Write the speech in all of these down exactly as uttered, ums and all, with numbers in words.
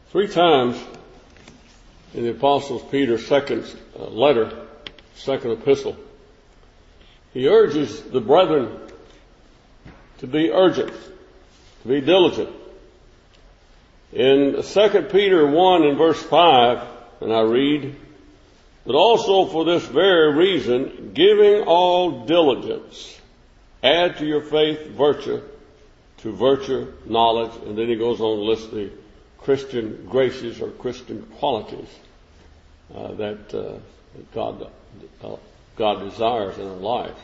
Three times in the Apostle Peter's second uh, letter, second epistle, he urges the brethren to be urgent, to be diligent. In Second Peter one and verse five, and I read, "But also for this very reason, giving all diligence, add to your faith virtue, to virtue knowledge," and then he goes on to list the Christian graces or Christian qualities uh, that, uh, that God uh, God desires in our lives.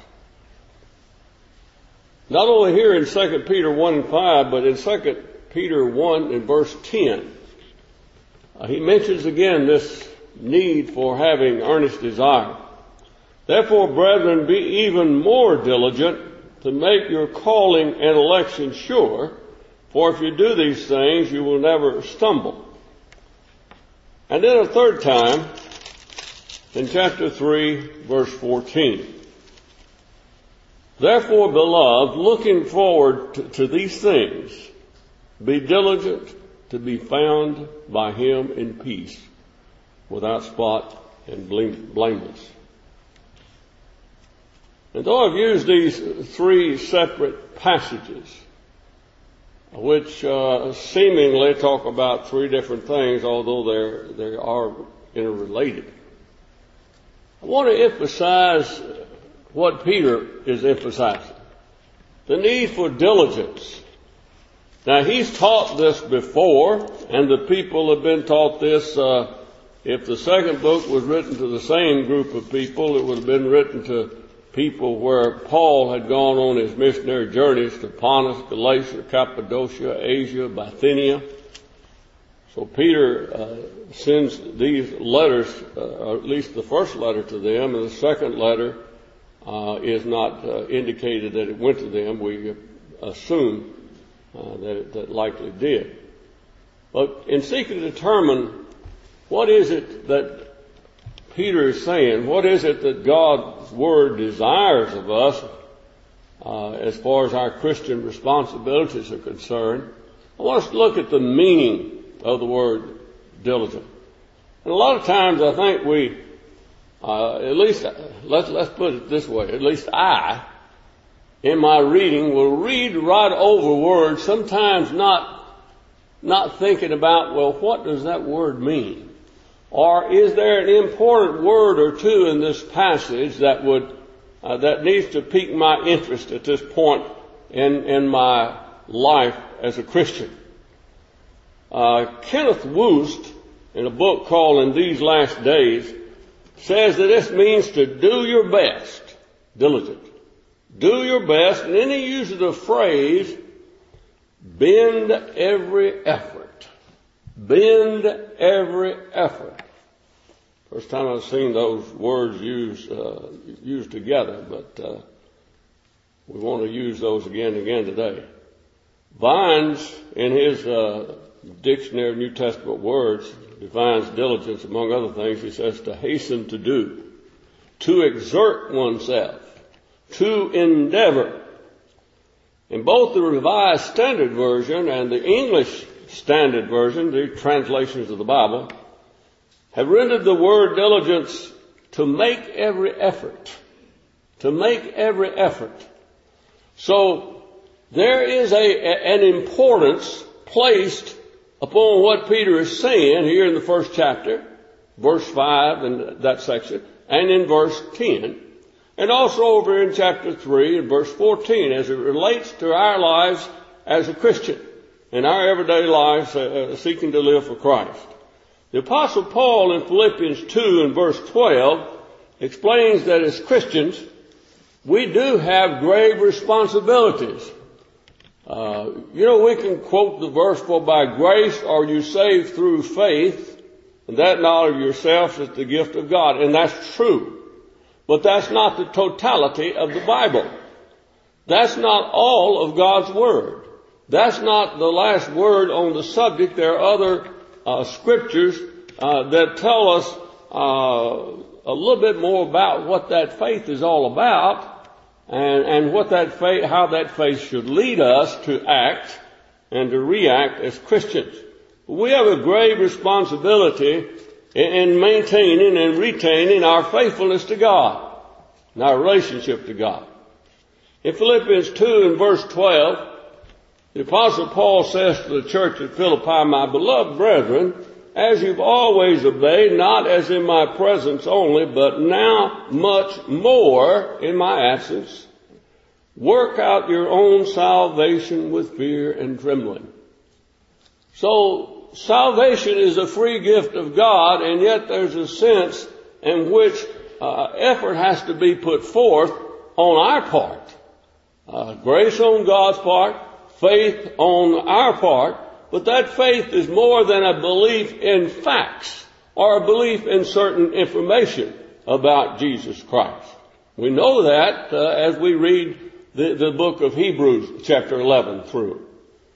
Not only here in Second Peter one and five, but in Second Peter one and verse ten, uh, he mentions again this need for having earnest desire. "Therefore, brethren, be even more diligent to make your calling and election sure, for if you do these things, you will never stumble." And then a third time, in chapter three, verse fourteen, "Therefore, beloved, looking forward to, to these things, be diligent to be found by him in peace, without spot and blameless." And though I've used these three separate passages, which uh, seemingly talk about three different things, although they're, they are interrelated, I want to emphasize what Peter is emphasizing: the need for diligence. Now, he's taught this before, and the people have been taught this. Uh, if the second book was written to the same group of people, it would have been written to people where Paul had gone on his missionary journeys to Pontus, Galatia, Cappadocia, Asia, Bithynia. So Peter uh, sends these letters, uh, or at least the first letter to them, and the second letter uh, is not uh, indicated that it went to them. We assume uh, that it that likely did. But in seeking to determine what is it that Peter is saying, what is it that God's Word desires of us uh, as far as our Christian responsibilities are concerned, I want us to look at the meaning of the word diligent. And a lot of times I think we, uh, at least, let's, let's put it this way, at least I, in my reading, will read right over words, sometimes not, not thinking about, well, what does that word mean? Or is there an important word or two in this passage that would uh, that needs to pique my interest at this point in in my life as a Christian? Uh, Kenneth Woost, in a book called "In These Last Days," says that this means to do your best, diligent, do your best, and then he uses the phrase "bend every effort." Bend every effort. First time I've seen those words used uh, used together, but uh, we want to use those again and again today. Vines, in his uh, Dictionary of New Testament Words, defines diligence, among other things. He says to hasten to do, to exert oneself, to endeavor. In both the Revised Standard Version and the English Standard Version, the translations of the Bible, have rendered the word diligence to make every effort. To make every effort. So there is a, a, an importance placed upon what Peter is saying here in the first chapter, verse five in that section, and in verse ten, and also over in chapter three and verse fourteen, as it relates to our lives as a Christian, in our everyday lives uh, seeking to live for Christ. The Apostle Paul in Philippians two and verse twelve explains that as Christians, we do have grave responsibilities. Uh, you know, we can quote the verse, "For by grace are you saved through faith, and that not of yourselves is the gift of God." And that's true. But that's not the totality of the Bible. That's not all of God's Word. That's not the last word on the subject. There are other uh, scriptures uh, that tell us uh, a little bit more about what that faith is all about, and, and what that faith, how that faith should lead us to act and to react as Christians. We have a grave responsibility in maintaining and retaining our faithfulness to God and our relationship to God. In Philippians two and verse twelve, the Apostle Paul says to the church at Philippi, "My beloved brethren, as you've always obeyed, not as in my presence only, but now much more in my absence, work out your own salvation with fear and trembling." So, salvation is a free gift of God, and yet there's a sense in which uh, effort has to be put forth on our part. Uh, grace on God's part, faith on our part, but that faith is more than a belief in facts or a belief in certain information about Jesus Christ. We know that uh, as we read the, the book of Hebrews chapter eleven through.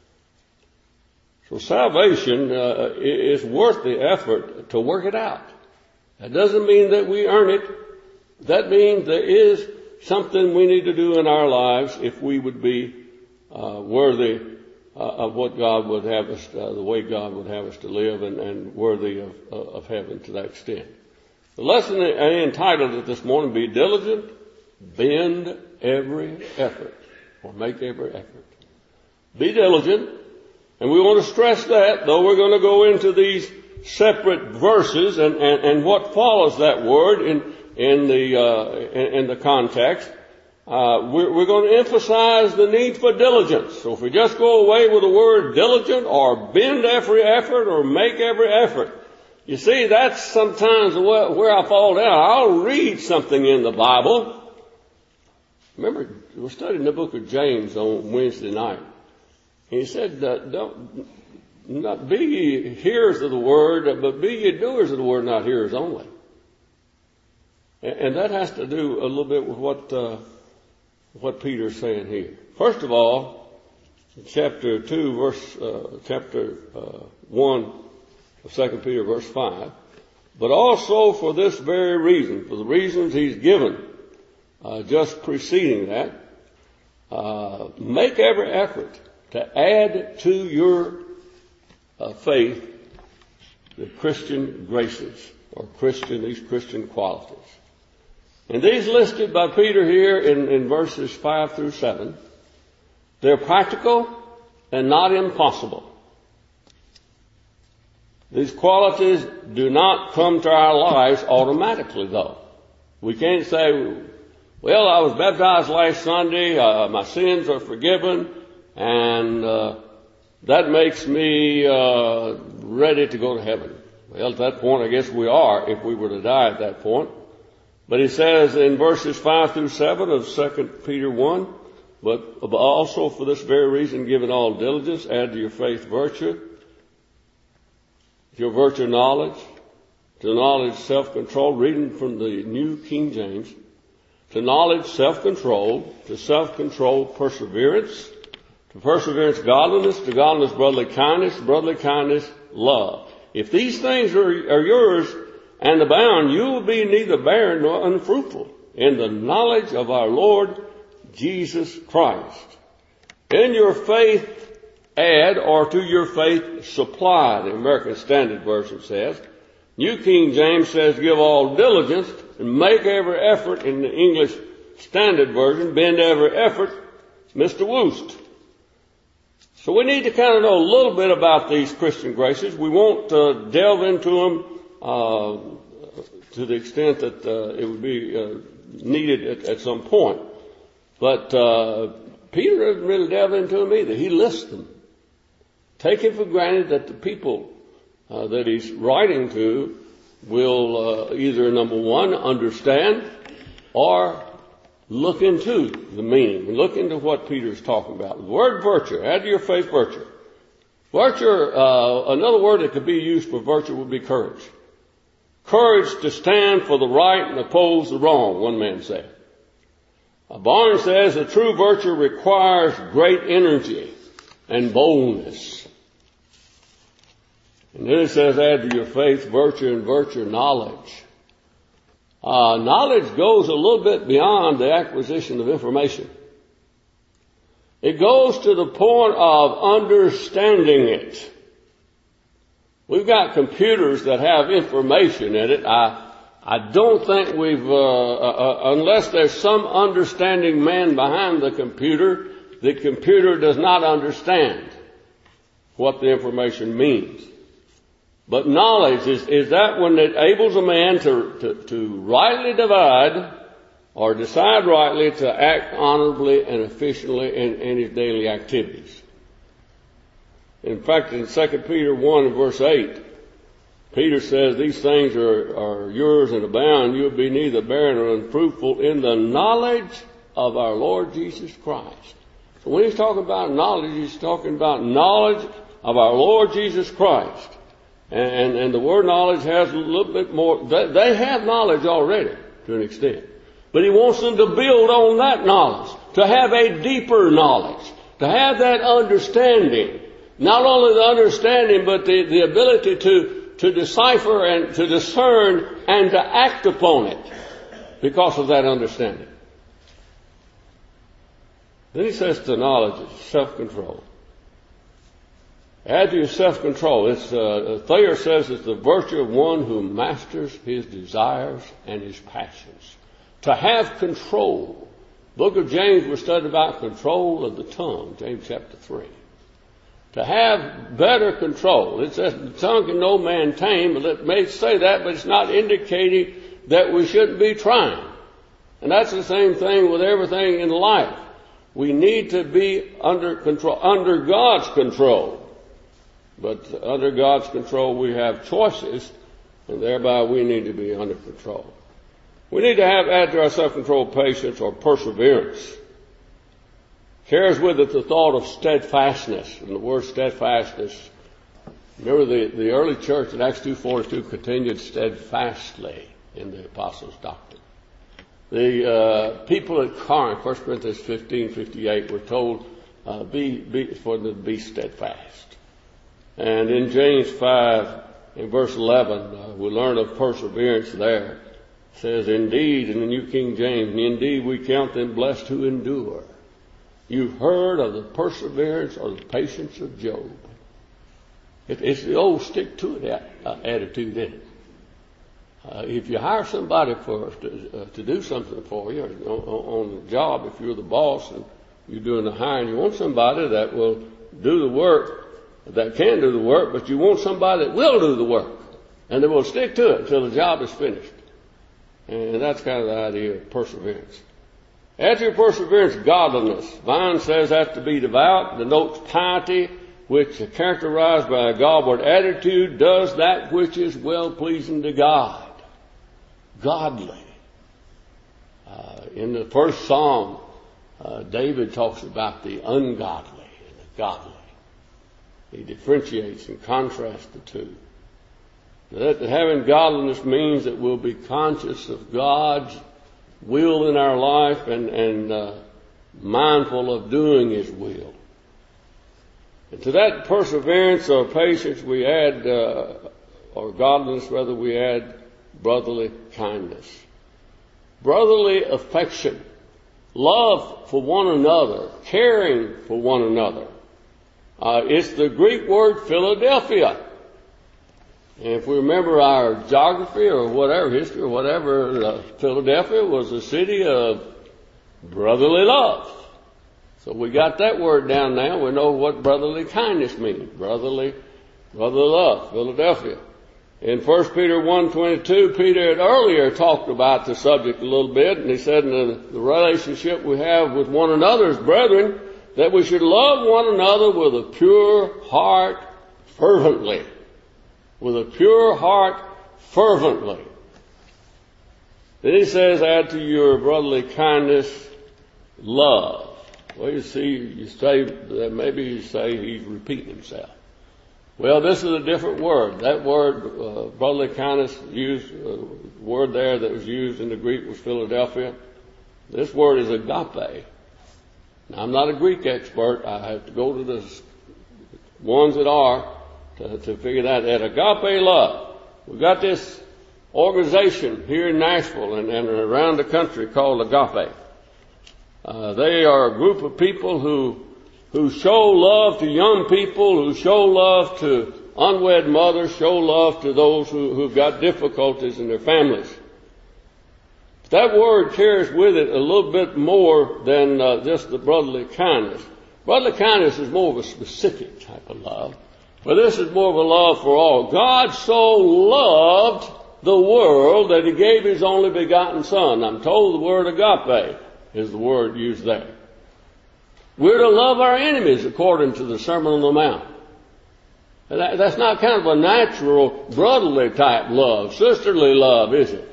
So salvation uh, is worth the effort to work it out. That doesn't mean that we earn it. That means there is something we need to do in our lives if we would be uh, worthy uh, of what God would have us, uh, the way God would have us to live, and, and worthy of, uh, of heaven to that extent. The lesson I entitled it this morning, "Be diligent, bend every effort," or make every effort. Be diligent. And we want to stress that, though we're going to go into these separate verses and, and, and what follows that word in, in the, uh, in, in the context. Uh, we're, we're going to emphasize the need for diligence. So if we just go away with the word diligent or bend every effort or make every effort, you see, that's sometimes where, where I fall down. I'll read something in the Bible. Remember, we're studying the book of James on Wednesday night. He said, uh, don't, not be ye hearers of the word, but be ye doers of the word, not hearers only. And, and that has to do a little bit with what, uh, what Peter's saying here. First of all, chapter two, verse, uh, chapter, uh, one of Second Peter, verse five, "But also for this very reason," for the reasons he's given, uh, just preceding that, uh, make every effort to add to your uh, faith the Christian graces, or Christian, these Christian qualities. And these listed by Peter here in, in verses five through seven, they're practical and not impossible. These qualities do not come to our lives automatically, though. We can't say, "Well, I was baptized last Sunday, uh, my sins are forgiven, and uh, that makes me uh, ready to go to heaven." Well, at that point, I guess we are, if we were to die at that point. But he says in verses five through seven of Second Peter one, "But also for this very reason, given all diligence, add to your faith virtue, to your virtue knowledge, to knowledge self-control," reading from the New King James, "to knowledge self-control, to self-control perseverance, to perseverance godliness, to godliness brotherly kindness, to brotherly kindness love. If these things are, are yours and abound, you will be neither barren nor unfruitful in the knowledge of our Lord Jesus Christ. In your faith add, or to your faith supply," the American Standard Version says. New King James says, "Give all diligence and make every effort." In the English Standard Version, "Bend every effort," Mister Woost. So we need to kind of know a little bit about these Christian graces. We won't uh, delve into them uh, to the extent that uh, it would be uh, needed at, at some point. But uh, Peter doesn't really delve into them either. He lists them. Taking for granted that the people uh, that he's writing to will uh, either, number one, understand or look into the meaning, look into what Peter's talking about. The word virtue, add to your faith virtue. Virtue, uh, another word that could be used for virtue would be courage. Courage to stand for the right and oppose the wrong, one man said. Uh, Barnes says a true virtue requires great energy and boldness. And then it says add to your faith virtue, and virtue knowledge. Uh, knowledge goes a little bit beyond the acquisition of information. It goes to the point of understanding it. We've got computers that have information in it. I, I don't think we've, uh, uh, unless there's some understanding man behind the computer, the computer does not understand what the information means. But knowledge is, is that when it enables a man to, to, to rightly divide or decide rightly to act honorably and efficiently in, in his daily activities. In fact, in Second Peter one and verse eight, Peter says, these things are, are yours and abound. You'll be neither barren nor unfruitful in the knowledge of our Lord Jesus Christ. So when he's talking about knowledge, he's talking about knowledge of our Lord Jesus Christ. And, and, and the word knowledge has a little bit more. They, they have knowledge already to an extent. But he wants them to build on that knowledge, to have a deeper knowledge, to have that understanding. Not only the understanding, but the, the ability to, to decipher and to discern and to act upon it because of that understanding. Then he says to knowledge is self-control. Add to your self-control. It's, uh, Thayer says it's the virtue of one who masters his desires and his passions. To have control. Book of James was studying about control of the tongue, James chapter three. To have better control. It says the tongue can no man tame, but it may say that, but it's not indicating that we shouldn't be trying. And that's the same thing with everything in life. We need to be under control, under God's control. But under God's control we have choices, and thereby we need to be under control. We need to have, add to our self-control, patience or perseverance. Carries with it the thought of steadfastness. And the word steadfastness, remember the, the early church in Acts two forty-two continued steadfastly in the apostles' doctrine. The uh, people at Corinth, First Corinthians fifteen fifty-eight, were told uh, be, be, for them to be steadfast. And in James five, in verse eleven, uh, we learn of perseverance there. It says, indeed, in the New King James, indeed we count them blessed who endure. You've heard of the perseverance or the patience of Job. It, it's the old stick-to-it uh, attitude, isn't it? Uh, if you hire somebody for to, uh, to do something for you on, on the job, if you're the boss and you're doing the hiring, you want somebody that will do the work, that can do the work, but you want somebody that will do the work and that will stick to it until the job is finished. And that's kind of the idea of perseverance. Add to your perseverance, godliness. Vine says that to be devout denotes piety, which is characterized by a Godward attitude, does that which is well-pleasing to God. Godly. Uh, in the first Psalm, uh, David talks about the ungodly and the godly. He differentiates and contrasts the two. That having godliness means that we'll be conscious of God's will in our life and, and uh, mindful of doing His will. And to that perseverance or patience we add, uh, or godliness rather, we add brotherly kindness. Brotherly affection. Love for one another. Caring for one another. Uh, it's the Greek word Philadelphia. And if we remember our geography or whatever, history or whatever, uh, Philadelphia was a city of brotherly love. So we got that word down now. We know what brotherly kindness means. Brotherly, brotherly love, Philadelphia. In First Peter one twenty-two, Peter had earlier talked about the subject a little bit, and he said in the, the relationship we have with one another as brethren, that we should love one another with a pure heart fervently. With a pure heart fervently. Then he says, add to your brotherly kindness love. Well, you see, you say, maybe you say he's repeating himself. Well, this is a different word. That word, uh, brotherly kindness, used, uh, word there that was used in the Greek was Philadelphia. This word is agape. Now, I'm not a Greek expert. I have to go to the ones that are to, to figure that. That agape love. We've got this organization here in Nashville and, and around the country called Agape. Uh, they are a group of people who who show love to young people, who show love to unwed mothers, show love to those who, who've got difficulties in their families. That word carries with it a little bit more than uh, just the brotherly kindness. Brotherly kindness is more of a specific type of love, but this is more of a love for all. God so loved the world that he gave his only begotten Son. I'm told the word agape is the word used there. We're to love our enemies according to the Sermon on the Mount. And that, that's not kind of a natural brotherly type love, sisterly love, is it?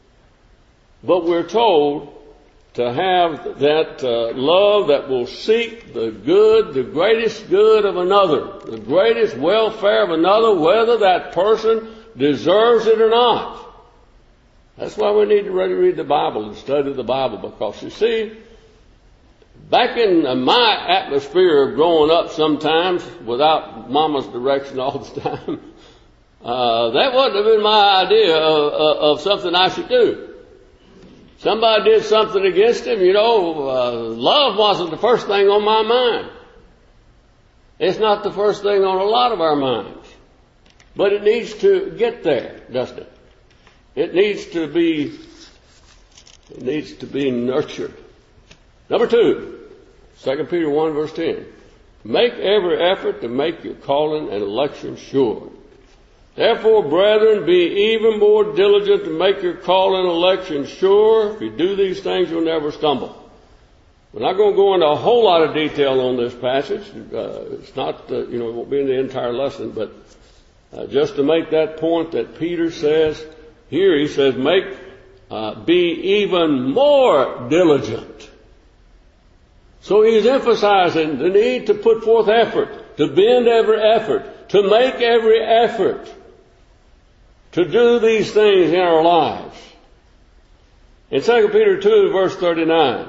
But we're told to have that uh, love that will seek the good, the greatest good of another, the greatest welfare of another, whether that person deserves it or not. That's why we need to really read the Bible and study the Bible, because you see, back in uh, my atmosphere of growing up sometimes without Mama's direction all the time, uh, that wouldn't have been my idea of, of, of something I should do. Somebody did something against him, you know, uh, love wasn't the first thing on my mind. It's not the first thing on a lot of our minds. But it needs to get there, doesn't it? It needs to be, it needs to be nurtured. Number two, Second Peter one verse ten. Make every effort to make your calling and election sure. Therefore, brethren, be even more diligent to make your call and election sure. If you do these things, you'll never stumble. We're not going to go into a whole lot of detail on this passage. Uh, it's not, uh, you know, it won't be in the entire lesson, but uh, just to make that point that Peter says here, he says, make, uh, be even more diligent. So he's emphasizing the need to put forth effort, to bend every effort, to make every effort to do these things in our lives. In Second Peter two, verse thirty-nine,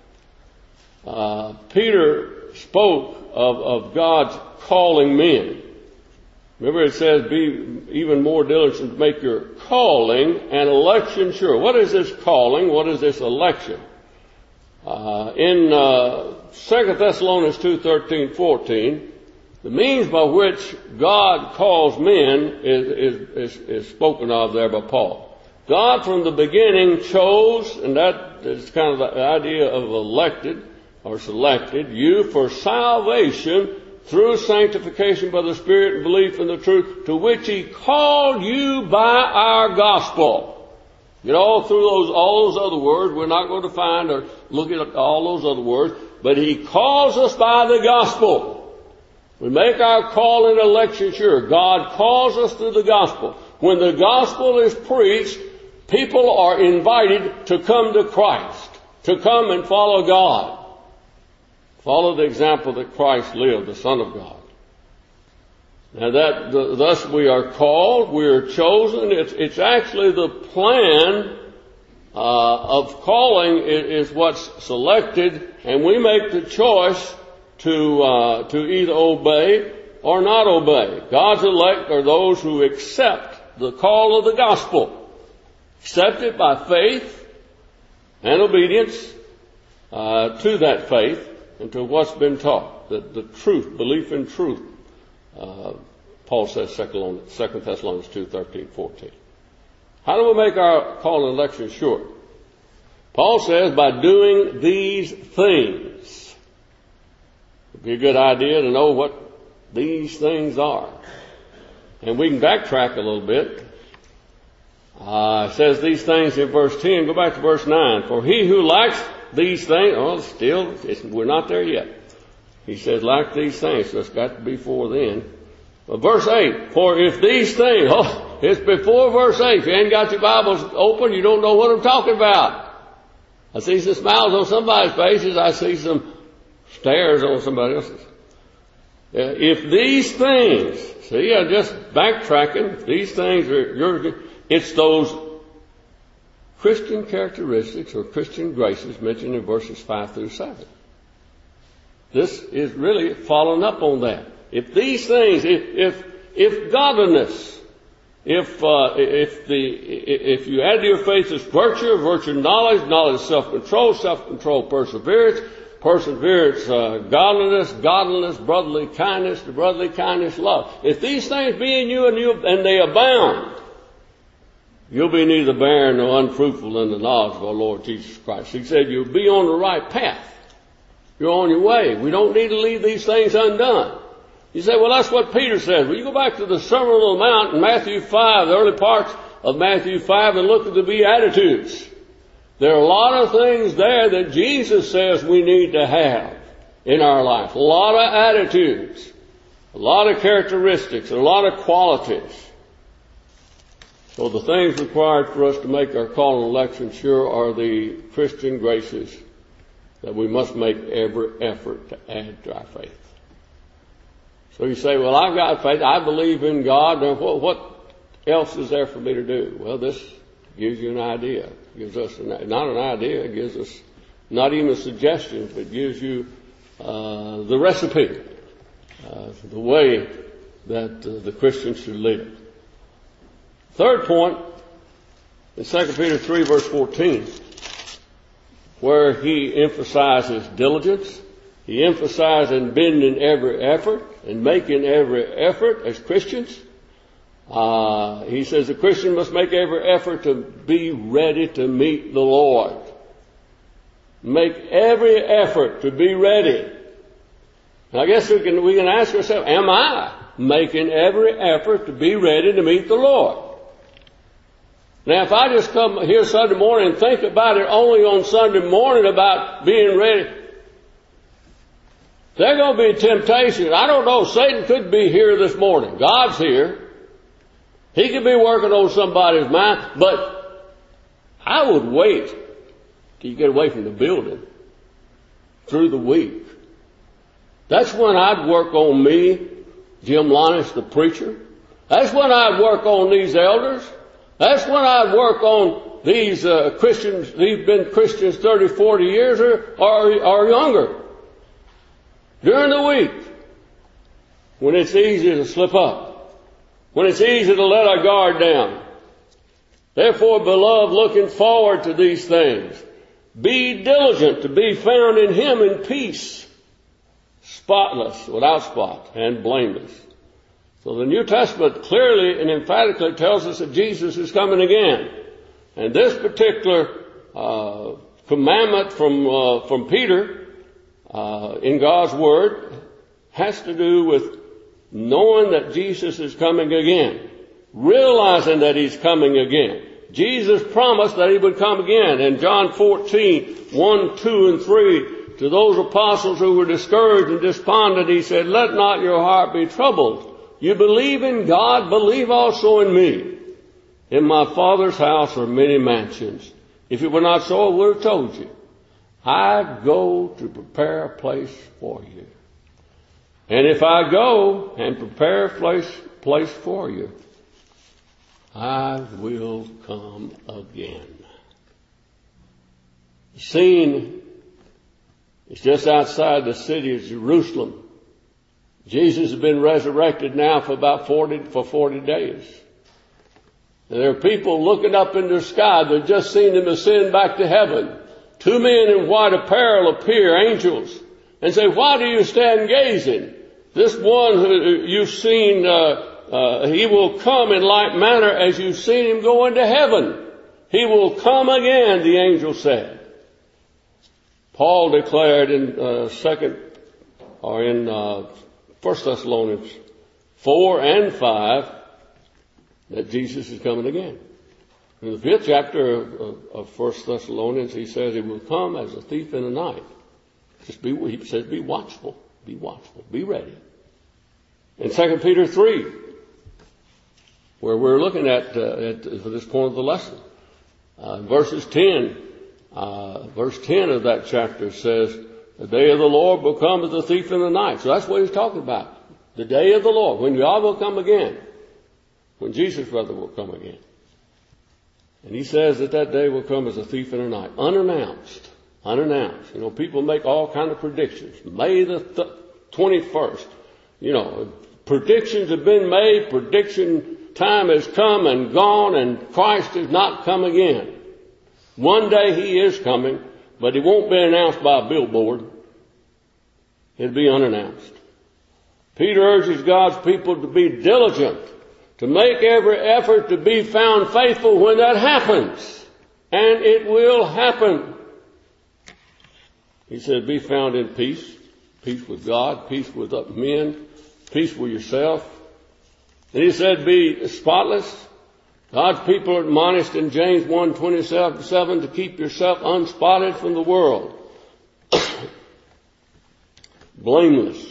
uh, Peter spoke of, of God's calling men. Remember it says, be even more diligent to make your calling and election sure. What is this calling? What is this election? Uh, in uh, Second Thessalonians two, thirteen, fourteen, the means by which God calls men is, is, is, is spoken of there by Paul. God from the beginning chose, and that is kind of the idea of elected or selected, you for salvation through sanctification by the Spirit and belief in the truth, to which he called you by our gospel. You know, through those, all those other words, we're not going to find or look at all those other words, but he calls us by the gospel. We make our call and election sure. God calls us through the gospel. When the gospel is preached, people are invited to come to Christ, to come and follow God. Follow the example that Christ lived, the Son of God. Now that, the, thus we are called, we are chosen. It's, it's actually the plan uh, of calling is, is what's selected, and we make the choice to uh, to either obey or not obey. God's elect are those who accept the call of the gospel. Accept it by faith and obedience uh, to that faith and to what's been taught. The, the truth, belief in truth. Uh, Paul says Second Thessalonians two, thirteen, fourteen. How do we make our call and election sure? Paul says by doing these things. It'd be a good idea to know what these things are. And we can backtrack a little bit. Uh, it says these things in verse ten. Go back to verse nine. For he who lacks these things, oh, still, it's, we're not there yet. He says, lack these things, so it's got to be before then. But verse eight, for if these things, oh, it's before verse eight. If you ain't got your Bibles open, you don't know what I'm talking about. I see some smiles on somebody's faces. I see some stares on somebody else's. Uh, if these things, see, I'm just backtracking. These things are yours. It's those Christian characteristics or Christian graces mentioned in verses five through seven. This is really following up on that. If these things, if if, if godliness, if uh, if the if you add to your faith this virtue, virtue knowledge, knowledge self-control, self-control perseverance, perseverance, uh, godliness, godliness, brotherly kindness, to brotherly kindness, love. If these things be in you and, you and they abound, you'll be neither barren nor unfruitful in the knowledge of our Lord Jesus Christ. He said you'll be on the right path. You're on your way. We don't need to leave these things undone. You say, well, that's what Peter says. Well, you go back to the Sermon on the Mount in Matthew five, the early parts of Matthew five, and look at the Beatitudes. There are a lot of things there that Jesus says we need to have in our life. A lot of attitudes, a lot of characteristics, a lot of qualities. So the things required for us to make our call and election sure are the Christian graces that we must make every effort to add to our faith. So you say, well, I've got faith. I believe in God. Now, what, what else is there for me to do? Well, this gives you an idea. It gives us an, not an idea. It gives us not even a suggestion, but gives you uh, the recipe, uh, the way that uh, the Christian should live. Third point, in Second Peter three, verse fourteen, where he emphasizes diligence. He emphasizes in bending every effort and making every effort as Christians. Uh, he says the Christian must make every effort to be ready to meet the Lord. Make every effort to be ready. And I guess we can, we can ask ourselves, am I making every effort to be ready to meet the Lord? Now, if I just come here Sunday morning and think about it only on Sunday morning about being ready, there's going to be temptation. I don't know. Satan could be here this morning. God's here. He could be working on somebody's mind. But I would wait till you get away from the building through the week. That's when I'd work on me, Jim Lonnis, the preacher. That's when I'd work on these elders. That's when I'd work on these uh, Christians. They've been Christians thirty, forty years or, or, or younger. During the week, when it's easy to slip up, when it's easy to let our guard down. Therefore, beloved, looking forward to these things, be diligent to be found in Him in peace, spotless, without spot, and blameless. So the New Testament clearly and emphatically tells us that Jesus is coming again. And this particular uh, commandment from uh, from Peter Uh, in God's Word has to do with knowing that Jesus is coming again, realizing that He's coming again. Jesus promised that He would come again. In John fourteen, one, two, and three, to those apostles who were discouraged and despondent, He said, let not your heart be troubled. You believe in God, believe also in me. In my Father's house are many mansions. If it were not so, I would have told you. I go to prepare a place for you. And if I go and prepare a place, place for you, I will come again. The scene is just outside the city of Jerusalem. Jesus has been resurrected now for about forty, for forty days. And there are people looking up in the sky. They've just seen Him ascend back to heaven. Two men in white apparel appear, angels, and say, why do you stand gazing? This one who you've seen, uh, uh, he will come in like manner as you've seen him go into heaven. He will come again, the angel said. Paul declared in uh, second, or in uh, First Thessalonians four and five, that Jesus is coming again. In the fifth chapter of, of First Thessalonians, he says he will come as a thief in the night. Just be, he says, be watchful, be watchful, be ready. In Second Peter three, where we're looking at, uh, at for this point of the lesson, uh, verses ten, uh, verse ten of that chapter says, the day of the Lord will come as a thief in the night. So that's what he's talking about. The day of the Lord, when God will come again, when Jesus, rather, will come again. And he says that that day will come as a thief in the night, unannounced, unannounced. You know, people make all kind of predictions. May the th- twenty-first, you know, predictions have been made, prediction time has come and gone, and Christ has not come again. One day He is coming, but He won't be announced by a billboard. It'd be unannounced. Peter urges God's people to be diligent, to make every effort to be found faithful when that happens. And it will happen. He said, be found in peace, peace with God, peace with men, peace with yourself. And he said, be spotless. God's people are admonished in James one twenty-seven to keep yourself unspotted from the world. Blameless.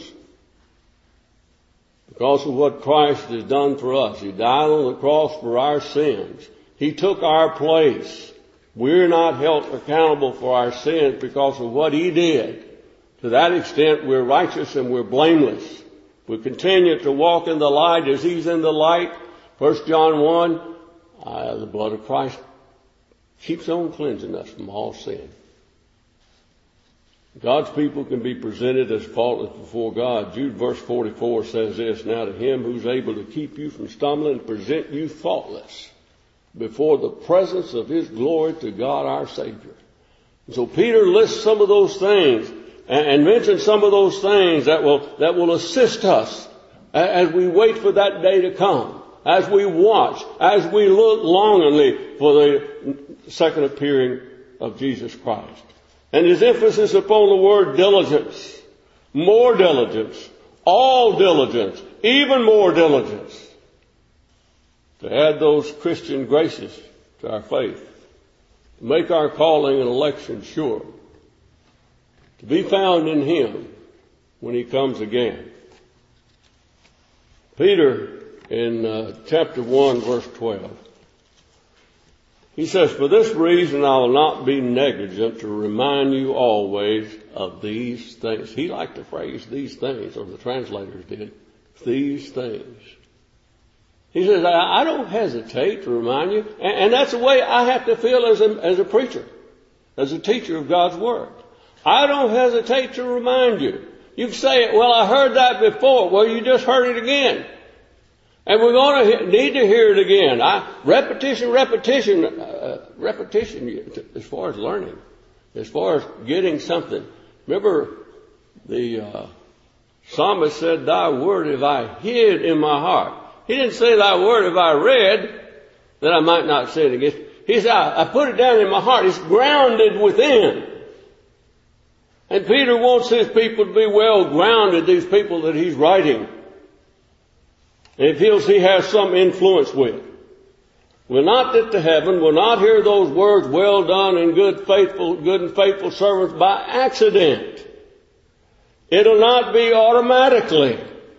Because of what Christ has done for us. He died on the cross for our sins. He took our place. We're not held accountable for our sins because of what He did. To that extent, we're righteous and we're blameless. We continue to walk in the light as He's in the light. First John one, uh, the blood of Christ keeps on cleansing us from all sin. God's people can be presented as faultless before God. Jude verse forty-four says this, now to Him who's able to keep you from stumbling and present you faultless before the presence of His glory to God our Savior. And so Peter lists some of those things and, and mentions some of those things that will, that will assist us as we wait for that day to come, as we watch, as we look longingly for the second appearing of Jesus Christ. And his emphasis upon the word diligence, more diligence, all diligence, even more diligence, to add those Christian graces to our faith, to make our calling and election sure, to be found in Him when He comes again. Peter, in uh, chapter one, verse twelve, he says, for this reason I will not be negligent to remind you always of these things. He liked the phrase, these things, or the translators did, these things. He says, I, I don't hesitate to remind you. And, and that's the way I have to feel as a, as a preacher, as a teacher of God's Word. I don't hesitate to remind you. You can say, well, I heard that before. Well, you just heard it again. And we're going to need to hear it again. I, repetition, repetition, uh, repetition as far as learning, as far as getting something. Remember the uh, psalmist said, thy word have I hid in my heart. He didn't say thy word have I read, that I might not sin against. He said, I, I put it down in my heart. It's grounded within. And Peter wants his people to be well grounded, these people that he's writing. And he feels he has some influence with. We'll not get to heaven. We'll not hear those words, well done and good faithful, good and faithful servants, by accident. It'll not be automatically.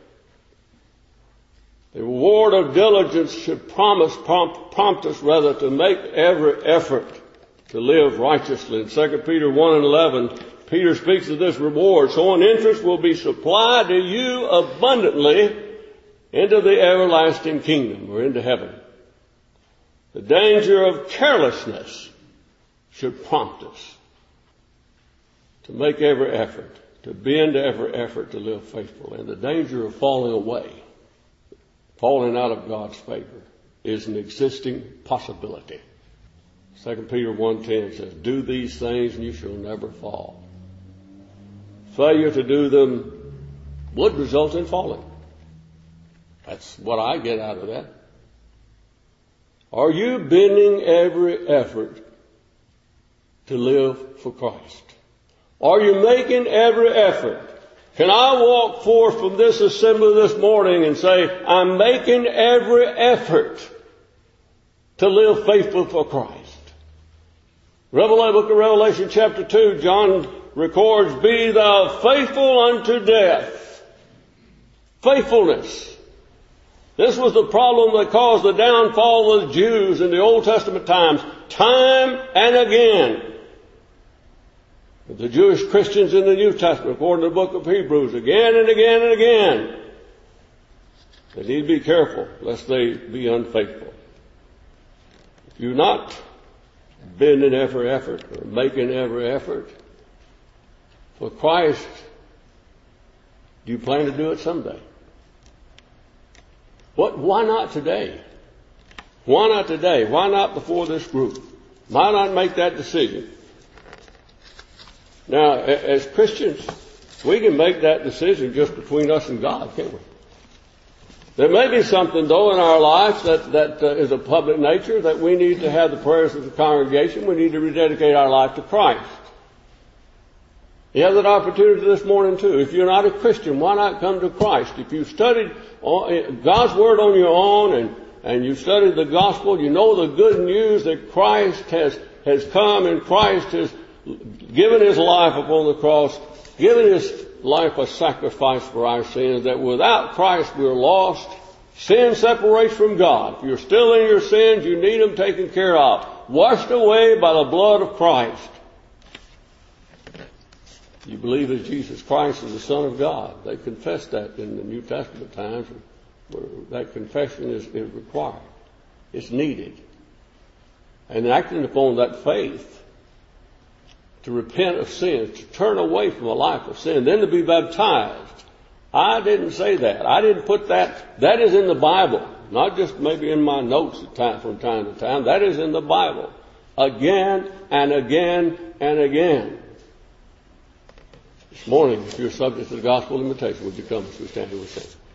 The reward of diligence should promise, prompt, prompt us rather to make every effort to live righteously. In Second Peter one and eleven, Peter speaks of this reward. So an interest will be supplied to you abundantly into the everlasting kingdom, or into heaven. The danger of carelessness should prompt us to make every effort, to bend every effort to live faithful. And the danger of falling away, falling out of God's favor, is an existing possibility. Second Peter one ten says, do these things and you shall never fall. Failure to do them would result in falling. That's what I get out of that. Are you bending every effort to live for Christ? Are you making every effort? Can I walk forth from this assembly this morning and say, I'm making every effort to live faithful for Christ? Revelation, book of Revelation chapter two, John records, be thou faithful unto death. Faithfulness. This was the problem that caused the downfall of the Jews in the Old Testament times, time and again. The Jewish Christians in the New Testament, according to the book of Hebrews, again and again and again. They need to be careful lest they be unfaithful. If you're not bending every effort or making every effort for Christ, do you plan to do it someday? What? Why not today? Why not today? Why not before this group? Why not make that decision? Now, as Christians, We can make that decision just between us and God, can't we? There may be something, though, in our lives that, that uh, is of public nature that we need to have the prayers of the congregation. We need to rededicate our life to Christ. You have that opportunity this morning, too. If you're not a Christian, why not come to Christ? If you've studied God's Word on your own and, and you've studied the Gospel, you know the good news that Christ has, has come and Christ has given His life upon the cross, given His life a sacrifice for our sins, that without Christ we're lost. Sin separates from God. If you're still in your sins, you need them taken care of. Washed away by the blood of Christ. You believe that Jesus Christ is the Son of God. They confess that in the New Testament times, where that confession is, is required. It's needed. And acting upon that faith, to repent of sins, to turn away from a life of sin, then to be baptized. I didn't say that. I didn't put that. That is in the Bible, not just maybe in my notes at time, from time to time. That is in the Bible, again and again and again. This morning, if you're subject to the gospel invitation, would you come as we stand here and sing?